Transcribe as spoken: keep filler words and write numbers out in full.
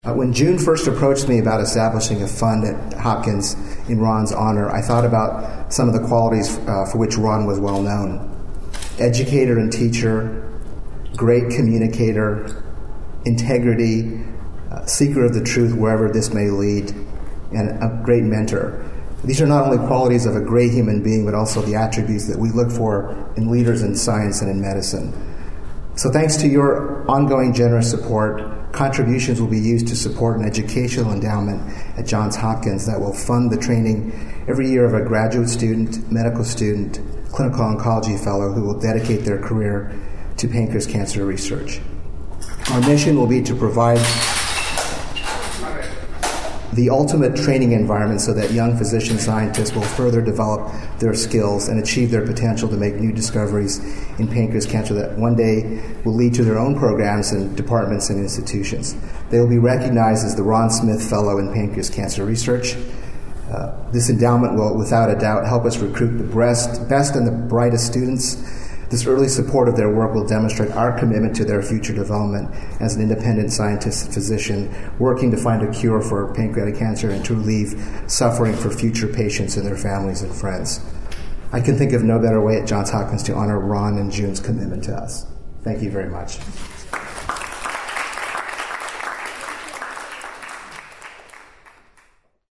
Uh, when June first approached me about establishing a fund at Hopkins in Ron's honor, I thought about some of the qualities uh, for which Ron was well known. Educator and teacher, great communicator, integrity, uh, seeker of the truth wherever this may lead, and a great mentor. These are not only qualities of a great human being, but also the attributes that we look for in leaders in science and in medicine. So thanks to your ongoing generous support, contributions will be used to support an educational endowment at Johns Hopkins that will fund the training every year of a graduate student, medical student, clinical oncology fellow who will dedicate their career to pancreas cancer research. Our mission will be to provide the ultimate training environment so that young physician scientists will further develop their skills and achieve their potential to make new discoveries in pancreas cancer that one day will lead to their own programs and departments and institutions. They will be recognized as the Ron Smith Fellow in Pancreas Cancer Research. Uh, this endowment will, without a doubt, help us recruit the best, best and the brightest students. This early support of their work will demonstrate our commitment to their future development as an independent scientist and physician working to find a cure for pancreatic cancer and to relieve suffering for future patients and their families and friends. I can think of no better way at Johns Hopkins to honor Ron and June's commitment to us. Thank you very much.